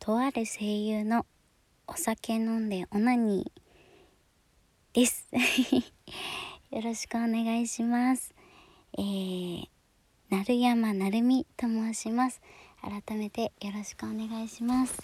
とある声優のお酒飲んでオナニーですよろしくお願いします。鳴山なるみと申します。改めてよろしくお願いします。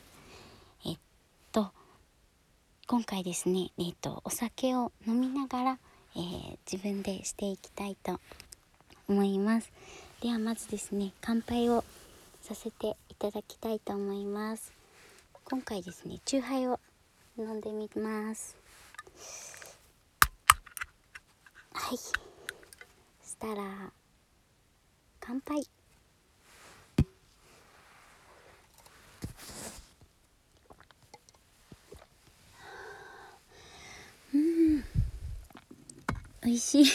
今回ですね、お酒を飲みながら、自分でしていきたいと思います。ではまずですね、乾杯をさせていただきたいと思います。今回ですね、チューハイを飲んでみます。はい、そしたら乾杯。美味しい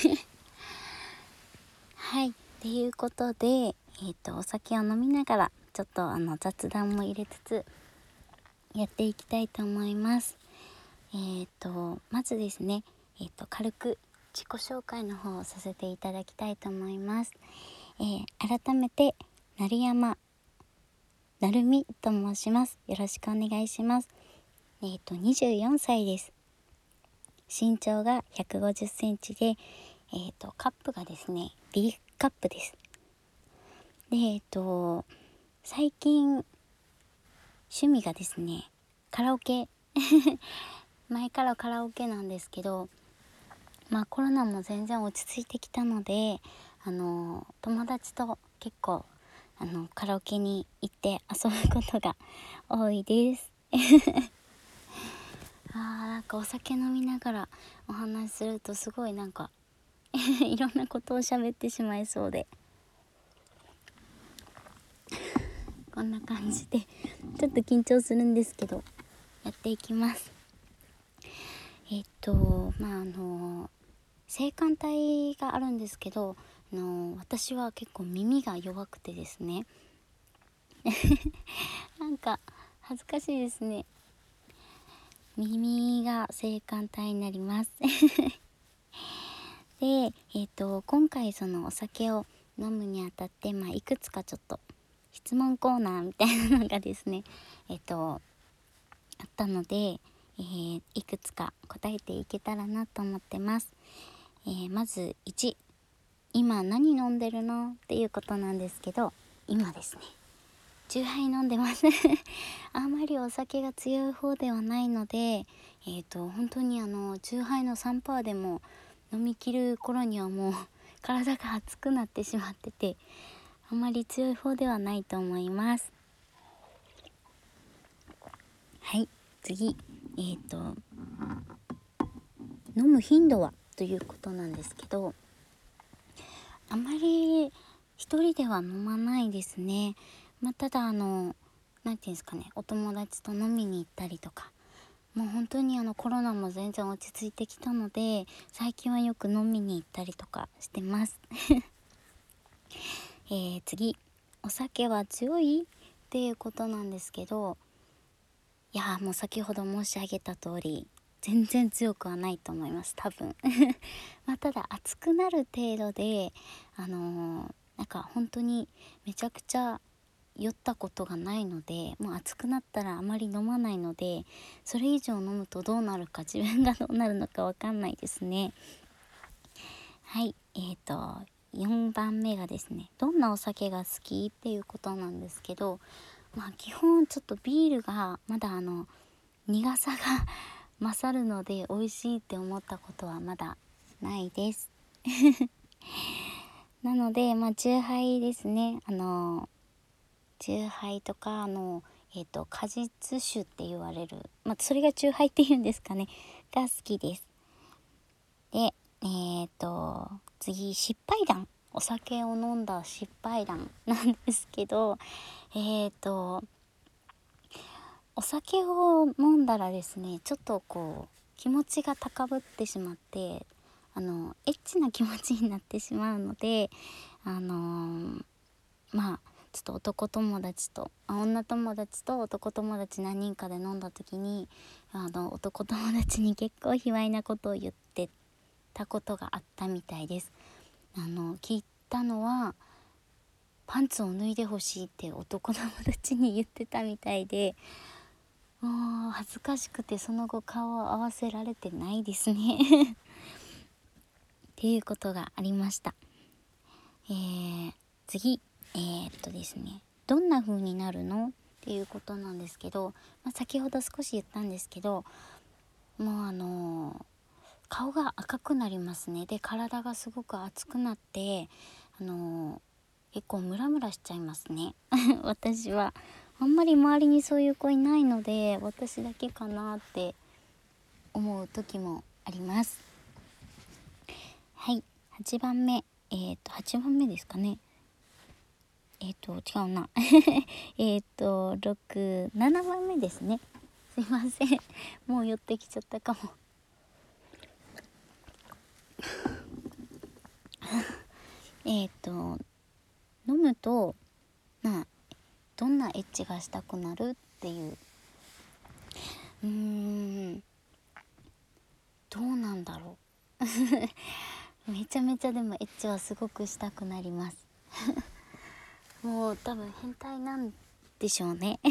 はい、っていうことで、お酒を飲みながらちょっと雑談も入れつつやっていきたいと思います。まずですね、軽く自己紹介の方をさせていただきたいと思います。改めて鳴山なるみと申します。よろしくお願いします。24歳です。身長が150センチで、カップがですね B カップです。で最近趣味がですねカラオケ前からカラオケなんですけど、コロナも全然落ち着いてきたので友達と結構カラオケに行って遊ぶことが多いですなんかお酒飲みながらお話しするとすごいなんかいろんなことを喋ってしまいそうで、こんな感じでちょっと緊張するんですけどやっていきます。性感帯があるんですけど、私は結構耳が弱くてですねなんか恥ずかしいですね。耳が性感帯になりますで、今回そのお酒を飲むにあたって、いくつかちょっと質問コーナーみたいなのがですねあったので、いくつか答えていけたらなと思ってます。まず1、今何飲んでるのっていうことなんですけど、今ですねチューハイ飲んでますあまりお酒が強い方ではないので、本当にチューハイの3%でも飲み切る頃にはもう体が熱くなってしまってて、あまり強い方ではないと思います。はい、次、飲む頻度はということなんですけど、あまり一人では飲まないですね。ただなんていうんですかね、お友達と飲みに行ったりとか、もう本当にコロナも全然落ち着いてきたので、最近はよく飲みに行ったりとかしてます次、お酒は強いっていうことなんですけど、いやもう先ほど申し上げた通り全然強くはないと思います、多分ただ熱くなる程度でなんか本当にめちゃくちゃ酔ったことがないので、もう熱くなったらあまり飲まないので、それ以上飲むとどうなるか、自分がどうなるのかわかんないですね。はい、4番目がですね、どんなお酒が好きっていうことなんですけど、基本ちょっとビールがまだ苦さが勝るので美味しいって思ったことはまだないですなのでチューハイですね。チューハイとか果実酒って言われる、それがチューハイっていうんですかね、が好きです。で次、失敗談、お酒を飲んだ失敗談なんですけど、お酒を飲んだらですね、ちょっとこう気持ちが高ぶってしまって、エッチな気持ちになってしまうので、ちょっと男友達と女友達と男友達何人かで飲んだ時に男友達に結構卑猥なことを言ってたことがあったみたいです。聞いたのはパンツを脱いでほしいって男友達に言ってたみたいで、もう恥ずかしくてその後顔を合わせられてないですねっていうことがありました。次ですね、どんな風になるのっていうことなんですけど、先ほど少し言ったんですけど、もう顔が赤くなりますね。で体がすごく熱くなって結構ムラムラしちゃいますね私はあんまり周りにそういう子いないので、私だけかなって思う時もあります。はい、8番目8番目ですかね。違うな7番目ですね。すいませんもう寄ってきちゃったかも飲むとどんなエッチがしたくなるっていう、どうなんだろうめちゃめちゃでもエッチはすごくしたくなりますもう多分変態なんでしょうね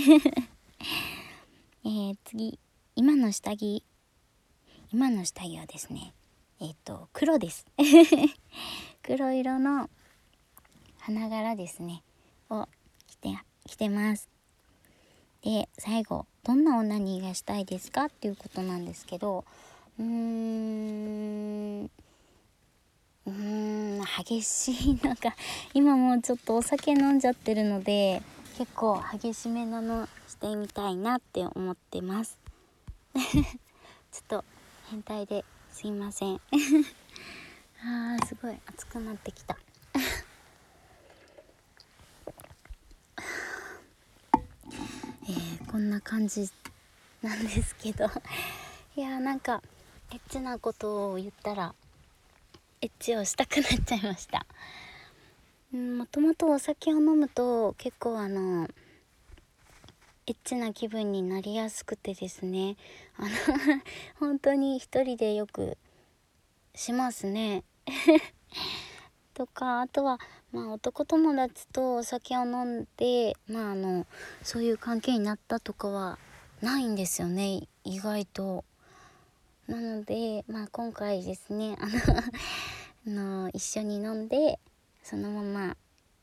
次、今の下着はですね黒です黒色の花柄ですねを着てます。で最後、どんなオナニーがしたいですかっていうことなんですけど、激しい今もうちょっとお酒飲んじゃってるので、結構激しめなのしてみたいなって思ってますちょっと変態ですいませんすごい熱くなってきたこんな感じなんですけどいやエッチなことを言ったらエッチをしたくなっちゃいました。もともとお酒を飲むと結構エッチな気分になりやすくてですね本当に一人でよくしますねとか、あとは男友達とお酒を飲んでそういう関係になったとかはないんですよね、意外と。なので今回ですね一緒に飲んでそのまま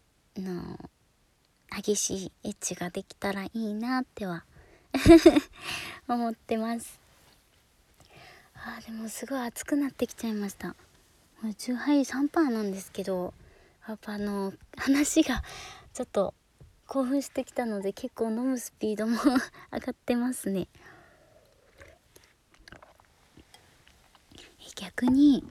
激しいエッチができたらいいなっては思ってます。でもすごい熱くなってきちゃいました。チューハイ3%なんですけど、やっぱ話がちょっと興奮してきたので結構飲むスピードも上がってますね。逆に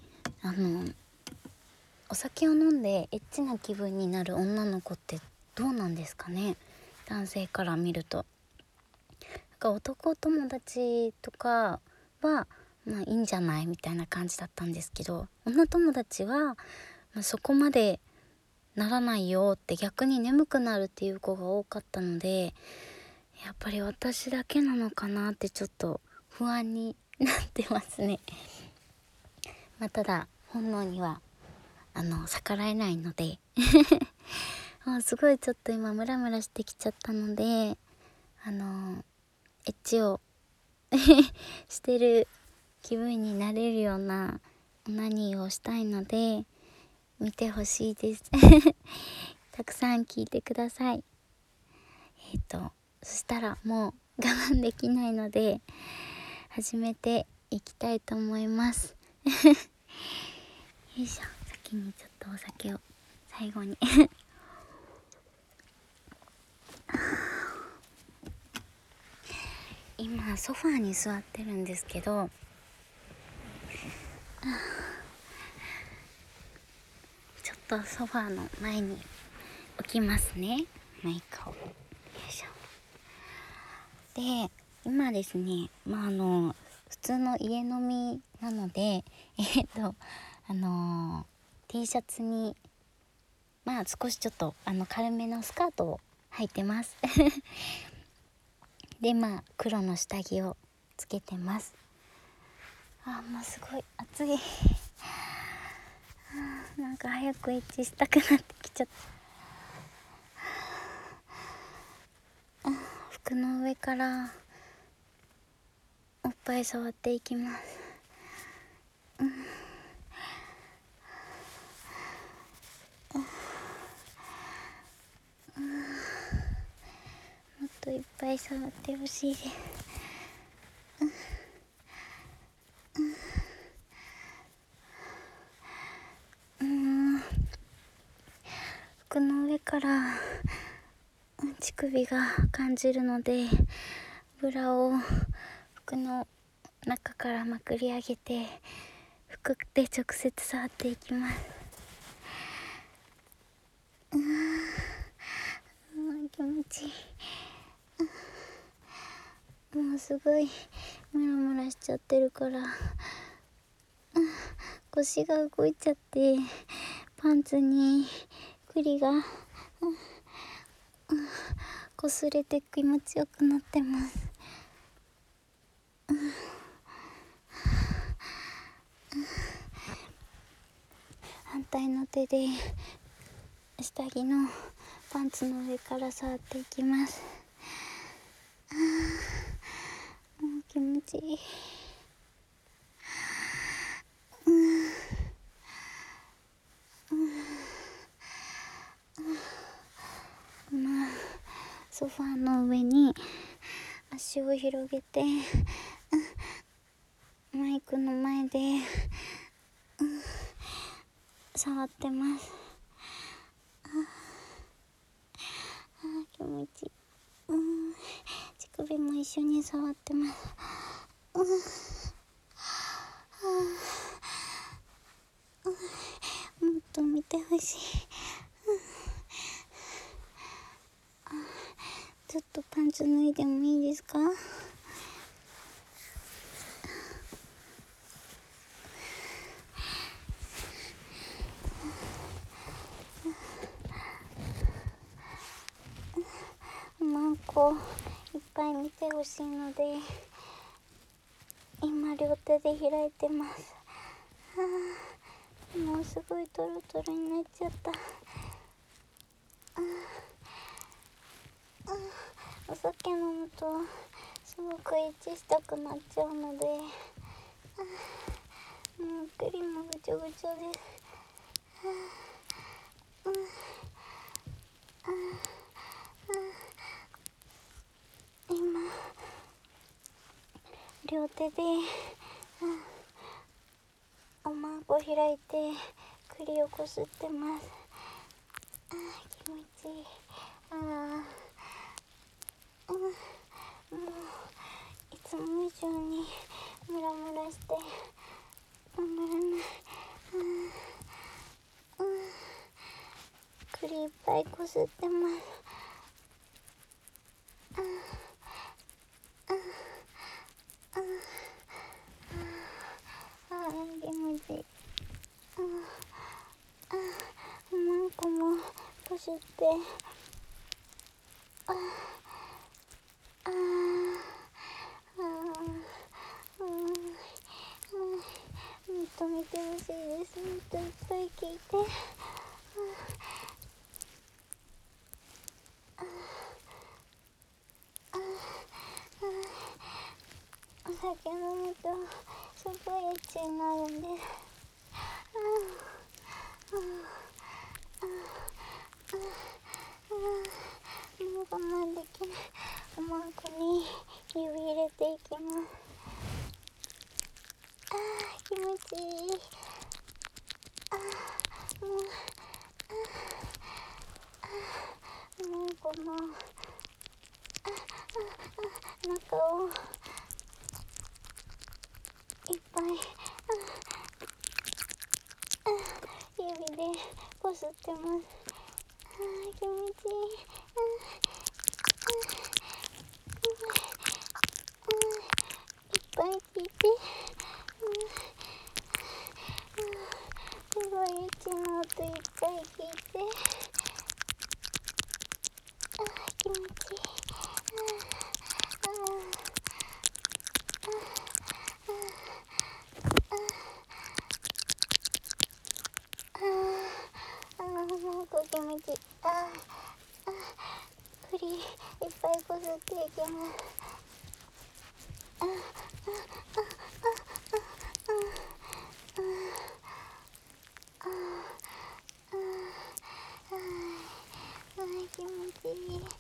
お酒を飲んでエッチな気分になる女の子ってどうなんですかね、男性から見ると。男友達とかはいいんじゃないみたいな感じだったんですけど、女友達は、そこまでならないよって、逆に眠くなるっていう子が多かったので、やっぱり私だけなのかなってちょっと不安になってますねただ本能には逆らえないのですごいちょっと今ムラムラしてきちゃったのでエッチをしてる気分になれるようなオナニーをしたいので見てほしいですたくさん聞いてください。そしたらもう我慢できないので始めていきたいと思いますよいしょ、先にちょっとお酒を最後に今ソファーに座ってるんですけどちょっとソファーの前に置きますね、マイクを。よいしょ。で今ですね普通の家飲みなのでT シャツに少しちょっと軽めのスカートを履いてますで黒の下着をつけてます。もうすごい暑い早くエッチしたくなってきちゃった。 服の上からおっぱい触っていきます。もっといっぱい触ってほしいです。服の上から乳首が感じるので、ブラを服の中からまくり上げて服で直接触っていきます。気持ちいい。もうすごいムラムラしちゃってるから、腰が動いちゃってパンツに栗が擦れて気持ちよくなってます。反対の手で下着のパンツの上から触っていきます。もう気持ちいい。ソファーの上に足を広げてマイクの前で触ってます。気持ちいい。乳首も一緒に触ってます。もっと見てほしい。ちょっとパンツ脱いでもいいですか？マンコいっぱい見てほしいので今両手で開いてます。もうすごいトロトロになっちゃった。お酒飲むとすごくエッチしたくなっちゃうので、もう栗もぐちょぐちょです。今両手でおまんこ開いて栗をこすってます。気持ちいい。もういつも以上にムラムラしてたまらない。栗いっぱいこすってます。気持ちいい。おまんこもこすってもっと見てほしいです。もっといっぱい聞いて。お酒飲むとすごいエッチになるんです。もう我慢できない。おまんこに指入れていきます。気持ちいい。おまんこの中をいっぱい指でこすってます。気持ちいい。いっぱい聞いて。すごいエッチな音いっぱい聞いて。気持ちいい。もう気持ちいい。 いっぱいこすっていきます。気持ちいい。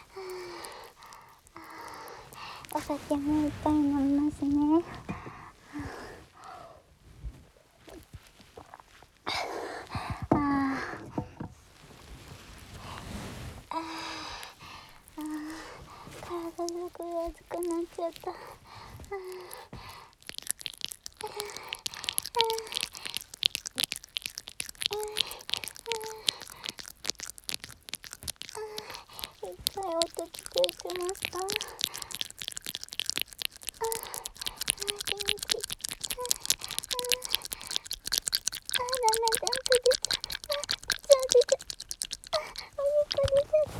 お酒もいっぱい飲みますね。体すごい熱くなっちゃった。いっぱい音聞こえてますか？気持ちいい。ダメだ、出ちゃう。お肉出ちゃった。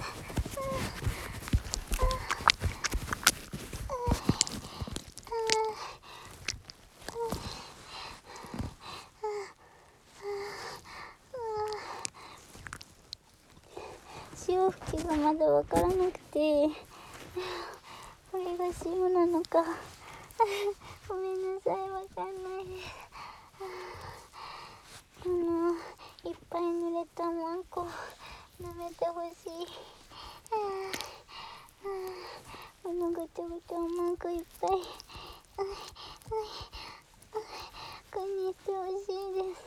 潮吹きがまだわからなくて、これが潮なのかごめんなさい、わかんないです。いっぱい濡れたマンコ舐めてほしい。このぐちょぐちょマンコいっぱいこんにしてほしいです。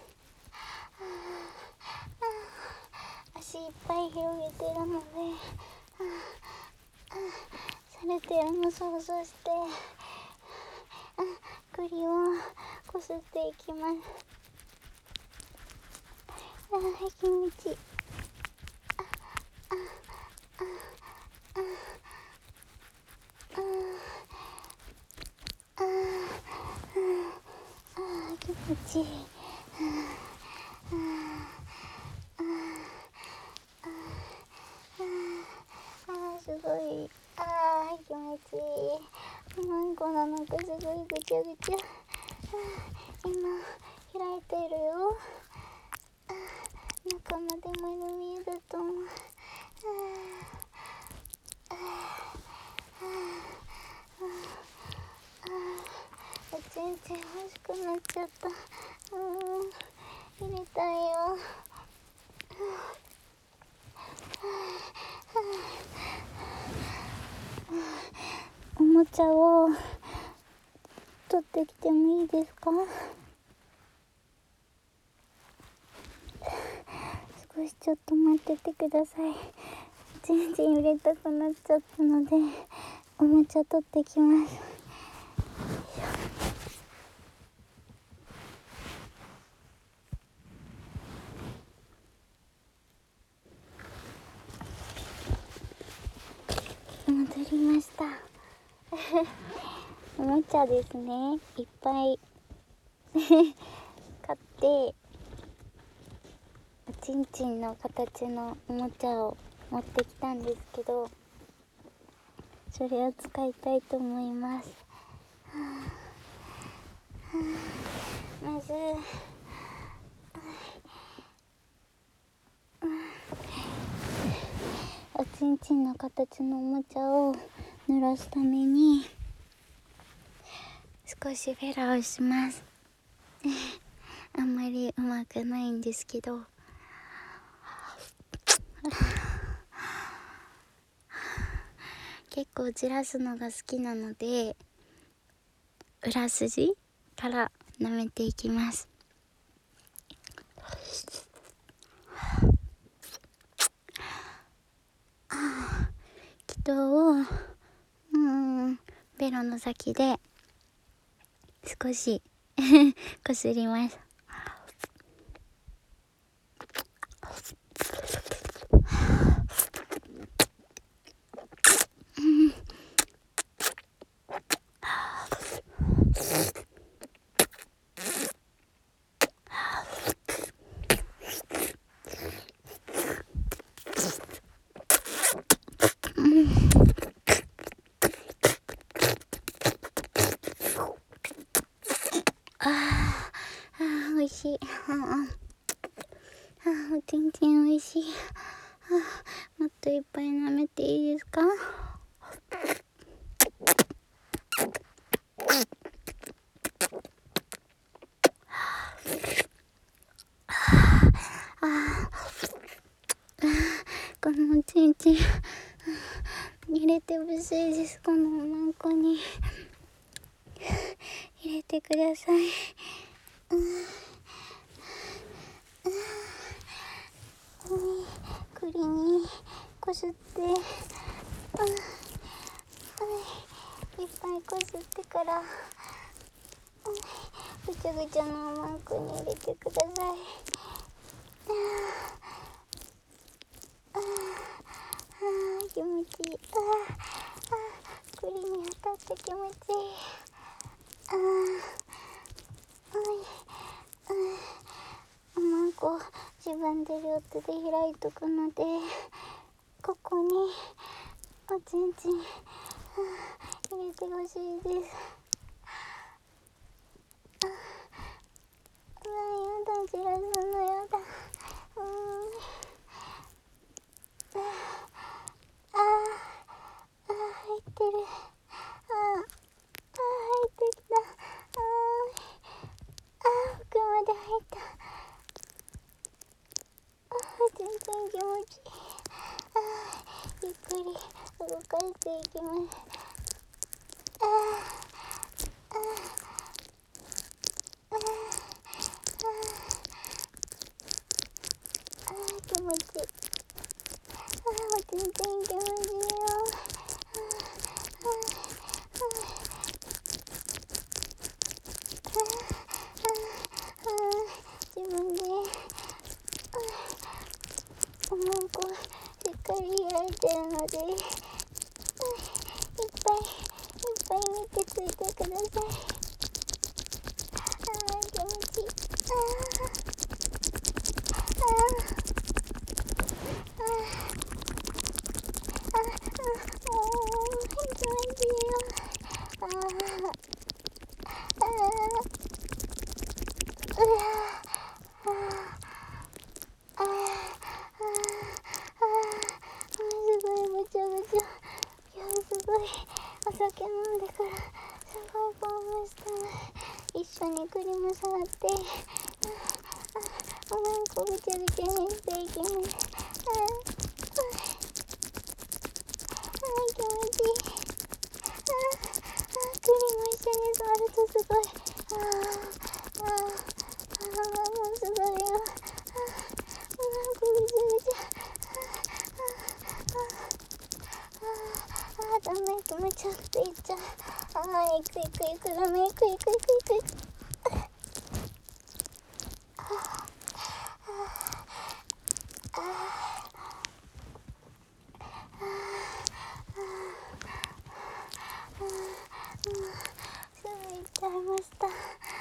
足いっぱい広げてるのでされてるの想像して栗をこすっていきます。気持ちいい。気持ちいい。すごい。気持ちいい。マンゴなのかすごいぐちゃぐちゃ。今開いてるよ。中まで丸見えだと思う。全然欲しくなっちゃった。入れたいよ。おもちゃを取ってきてもいいですか？少しちょっと待っててください。全然入れたくなっちゃったのでおもちゃ取ってきます。戻りましたおもちゃですね、いっぱい買ってちんちんの形のおもちゃを持ってきたんですけど、それを使いたいと思います。まずおちんちんの形のおもちゃを濡らすために少しフェラをしますあんまりうまくないんですけど結構じらすのが好きなので裏筋から舐めていきます。気筒をベロの先で少しこすります。美味しい。おちんちん美味しい。もっといっぱい舐めていいですか？ 入れてほしいです。このおまんこに入れてください。栗にこすって、いっぱいこすってから、ぐちゃぐちゃのおまんこに入れてください。気持ちいい。栗に当たって気持ちいい。おまんこ自分で両手で開いとくので、ここにおちんちん入れてほしいです。やだ、じらすのやだ。入ってる。入ってきた。奥まで入った。全然気持ちいい。ゆっくり動かしていきます。気持ちいい。全然気持ちいいよ。自分でおまんこしっかり開いてるので、いっぱい見てついてください。気持ちいい。気持ちいいよ。すごいぐちゃぐちゃ。今日すごいお酒飲んでからすごい興奮したの。一緒に栗も触って、おまんこぐちゃぐちゃにしていきます。気持ちいい。栗も一緒に触るとすごい。もうすごいよ。おまんこぐちゃぐちゃ。ダメ、気持ちよくていっちゃう。いくダメ、いく。すぐ行っちゃいました。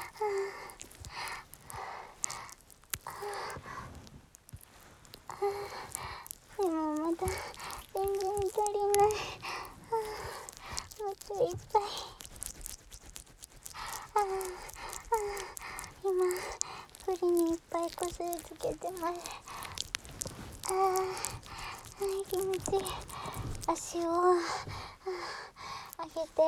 でもまだ全然足りない。もっといっぱい。今栗にいっぱいこすりつけてます。気持ちいい。足を上げて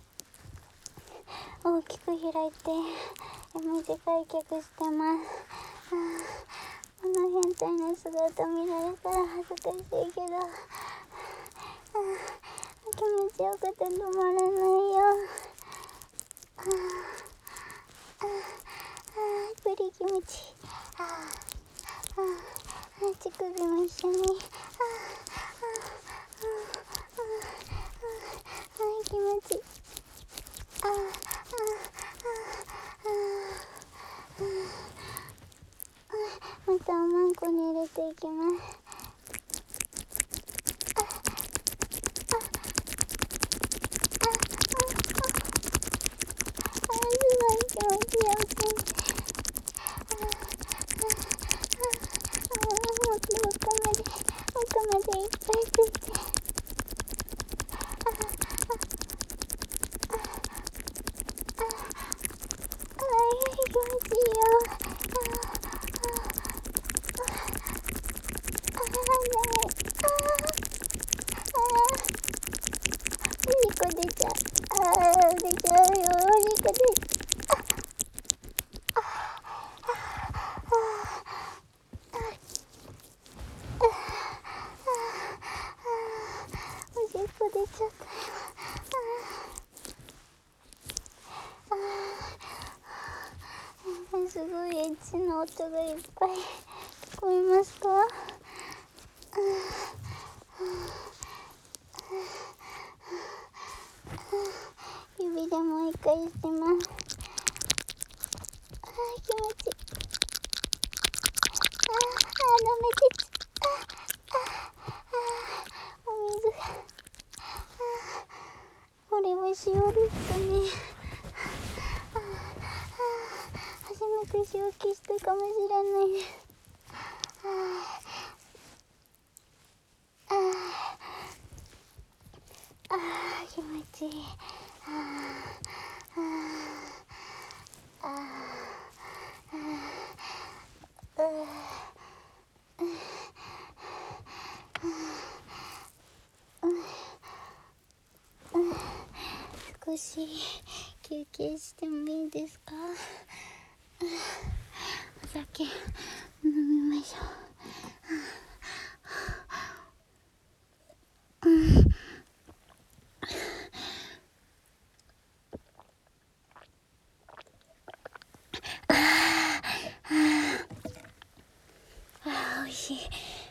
大きく開いて短い脚してます。この変態な姿見られたら恥ずかしいけど、気持ちよくて止まらないよ。栗気持ちいい。乳首も一緒に。気持ちいい。またおまんこに入れていきます。すごい気持ちよくて。もっと奥までいっぱいついて。気持ちいいよ。おしっこ出ちゃう。出ちゃうよ。おしっこ出ちゃう。おしっこ出ちゃったよ。すごいエッチな音がいっぱい聞こえますか？指でもう一回してます。気持ちいい。ダメです。お水が。これは塩ですかね。初めて塩キしたかもしれないです。気持ちいい。少し休憩してもいいですか？お酒飲みましょう。美味しい。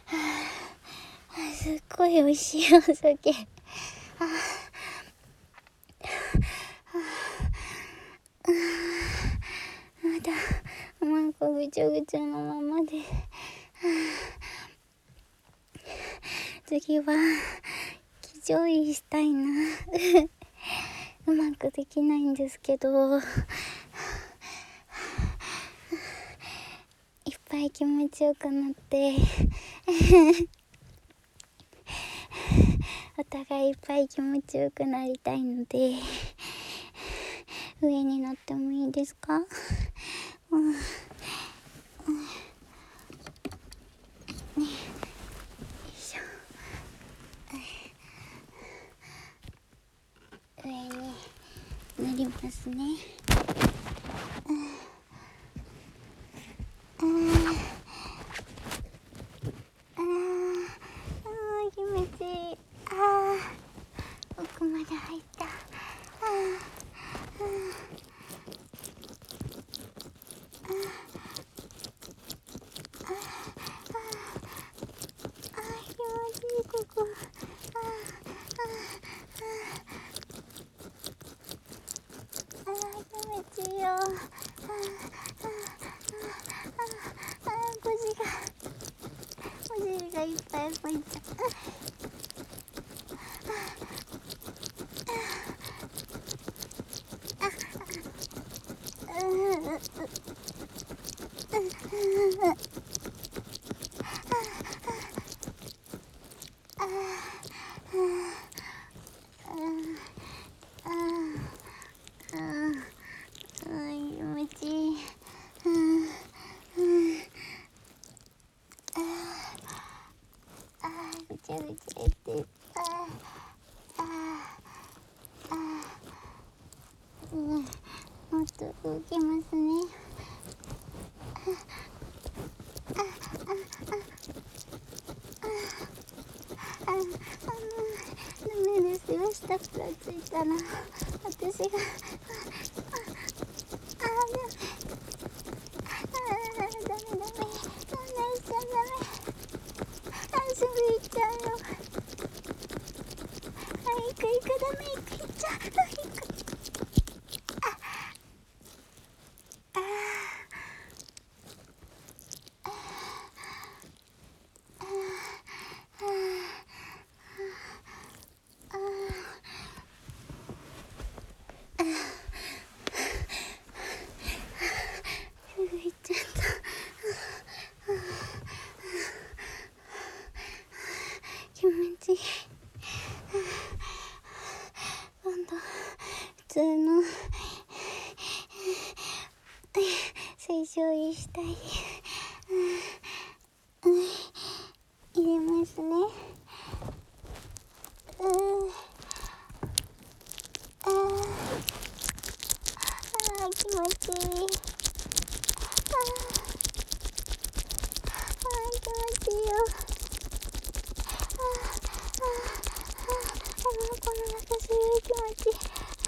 すっごい美味しいお酒。まだおまんこぐちょぐちょのままで。次は騎乗位したいな。うまくできないんですけど、いっぱい気持ちよくなってお互いいっぱい気持ちよくなりたいので、上に乗ってもいいですか？よいしょ。上に乗りますね。気持ちいい。奥まで入った。気持ちいい、ここ。気持ちいいよ。お尻がいっぱい動いちゃう。気持ちいい。ぐちゃぐちゃ言って。もっと動きますね。ダメですよ、下からついたら私がダメそんなしちゃダメ。すぐ行っちゃうよ。行くダメ、行っちゃう。すぐ行っちゃった。気持ちいい。今度普通の水晶にしたい。入れますね。気持ちいい。気持ちいいよ。 中すごい気持ちいい。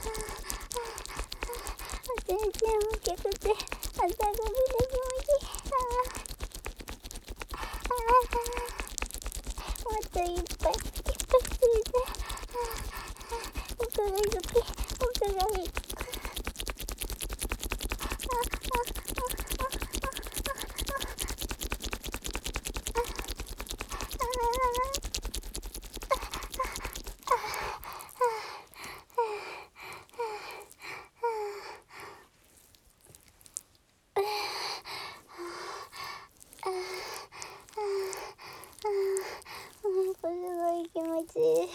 全然向けててあったかくて気持ちいい。もっといっぱいいっぱい吸いたい。奥が好き、奥がいい。すごい気持ちいい。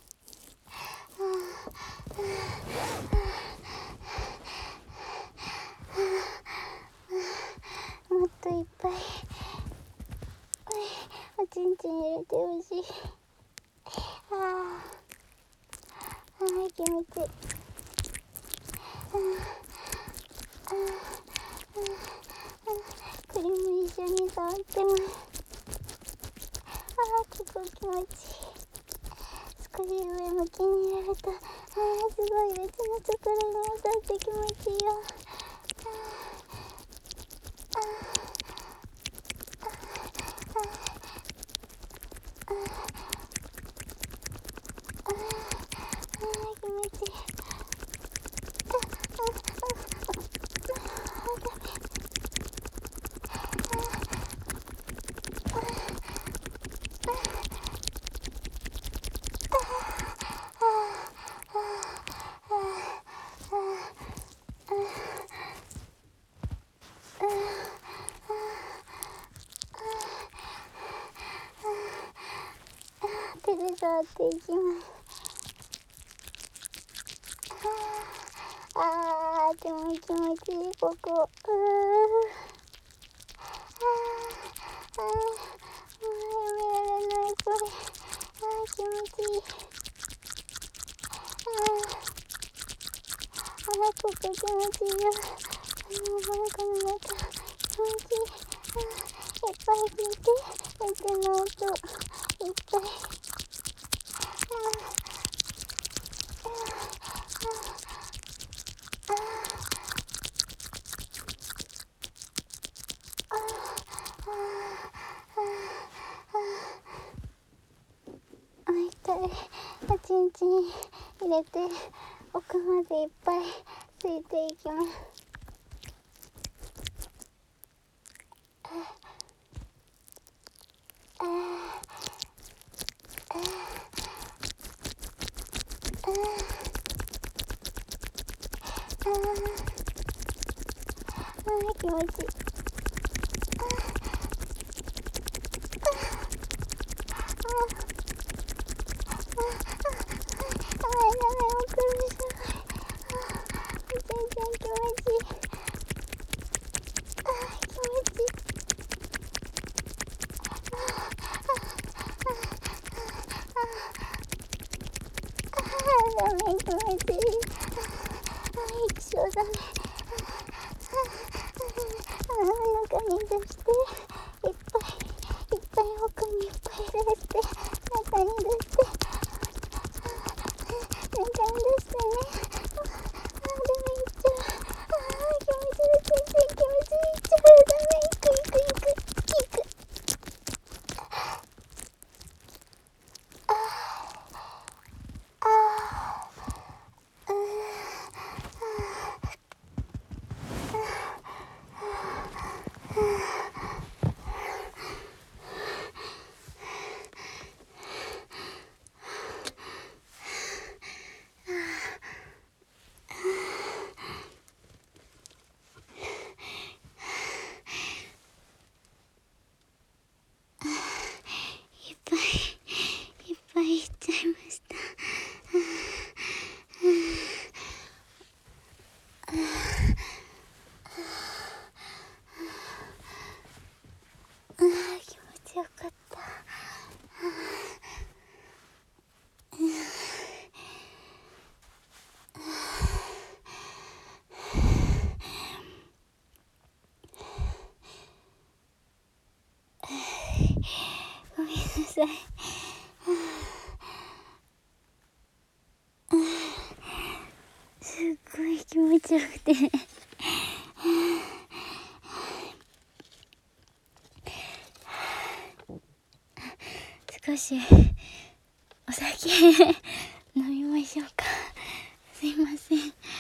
もっといっぱいおちんちん入れてほしい。気持ちいい。これも一緒に触ってます。結構気持ちいい。少し上向きにやるとすごい別のところに当たって気持ちいいよ。気持ちいい。手で触っていきます。でも気持ちいい、ここ。もうやめられない、これ。気持ちいい。ここ気持ちいいよ。この中気持ちいい。いっぱい聞いて、手の音、いっぱい。おちんちん入れて奥までいっぱいついていきます。気持ちいい。そうだね。中に出していっぱい奥にいっぱい出して中に出して中に出してね。でもいっちゃう。気持ちいい、全然気持ちいい。いっちゃう。ダメ、いく。 ごい気持ちよくて少しお酒飲みましょうか。すいません。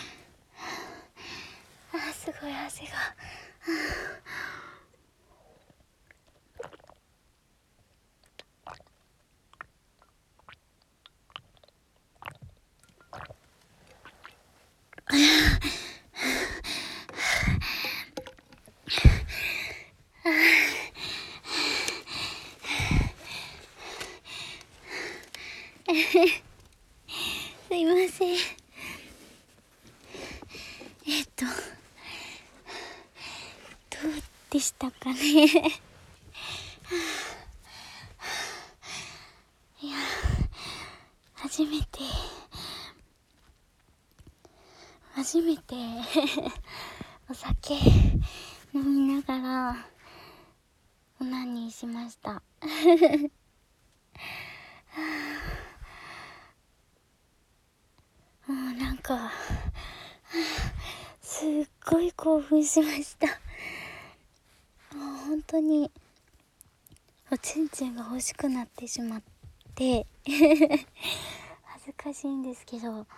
すごい汗がすいません。どうでしたかねいや、初めてお酒飲みながらオナニーしましたもうなんかすっごい興奮しました。もう本当におちんちんが欲しくなってしまって恥ずかしいんですけど、やっ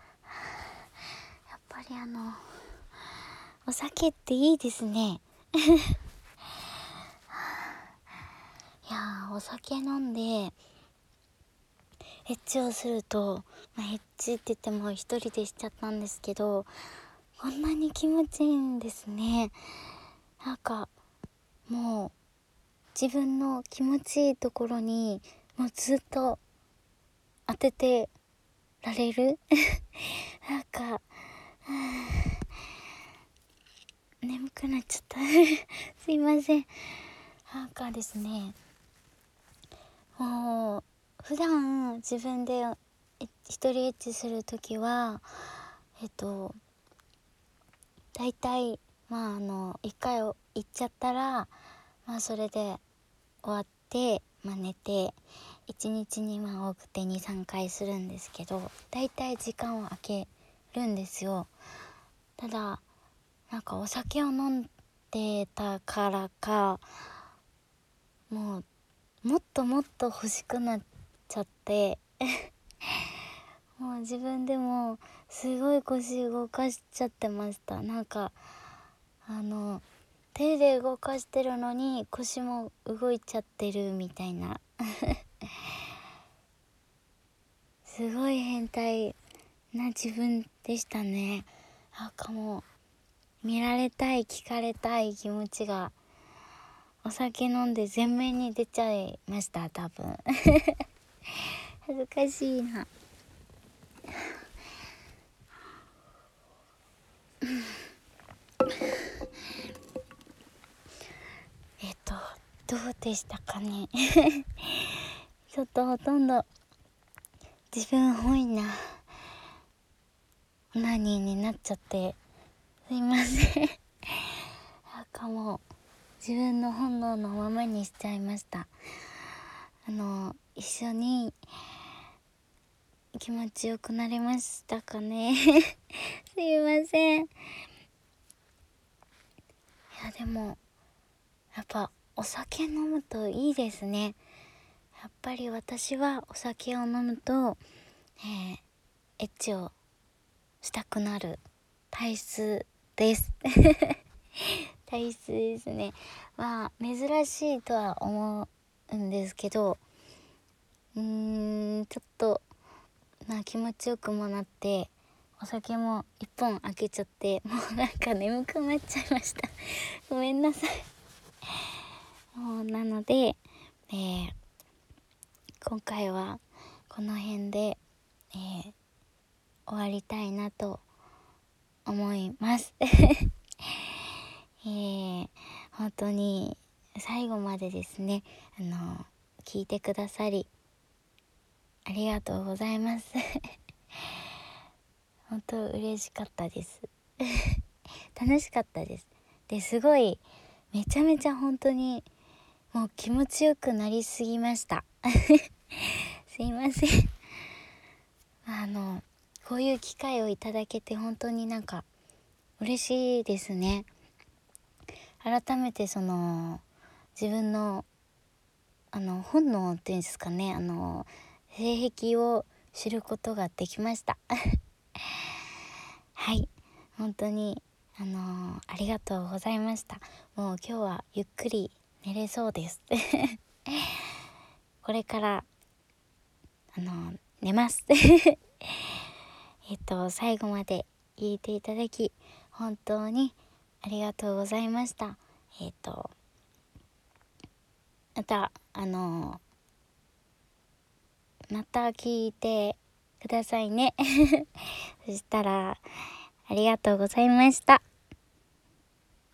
ぱりお酒っていいですねいやお酒飲んでエッチをすると、エッチって言っても一人でしちゃったんですけど、こんなに気持ちいいんですね。なんかもう自分の気持ちいいところにもうずっと当ててられるなんか眠くなっちゃったすいません。なんかですね、もう普段自分で一人エッチするときはだいたい一回行っちゃったらそれで終わって、寝て1日に多くて 2,3 回するんですけど、だいたい時間を空けるんですよ。ただなんかお酒を飲んでたからかもっともっと欲しくなっちゃってもう自分でもすごい腰動かしちゃってました。なんか手で動かしてるのに腰も動いちゃってるみたいなすごい変態な自分でしたね。なんかもう見られたい聞かれたい気持ちがお酒飲んで前面に出ちゃいました多分恥ずかしいなどうでしたかねちょっとほとんど自分本位なオナニーになっちゃってすいませんなんかもう自分の本能のままにしちゃいました。一緒に気持ちよくなれましたかねすいません。いやでもやっぱお酒飲むといいですね。やっぱり私はお酒を飲むと、エッチをしたくなる体質です体質ですね。珍しいとは思うんですけど、ちょっと気持ちよくもなってお酒も一本開けちゃってもうなんか眠くなっちゃいましたごめんなさい。もうなので、今回はこの辺で、終わりたいなと思います本当に最後までですね聞いてくださりありがとうございます本当嬉しかったです楽しかったです。ですごいめちゃめちゃ本当にもう気持ちよくなりすぎましたすいませんこういう機会をいただけて本当になんか嬉しいですね。改めてその自分の本能っていうんですかね、性癖を知ることができましたはい、本当にありがとうございました。もう今日はゆっくり寝れそうですこれから寝ます最後まで聞いていただき本当にありがとうございました。またまた聞いてくださいねそしたらありがとうございました。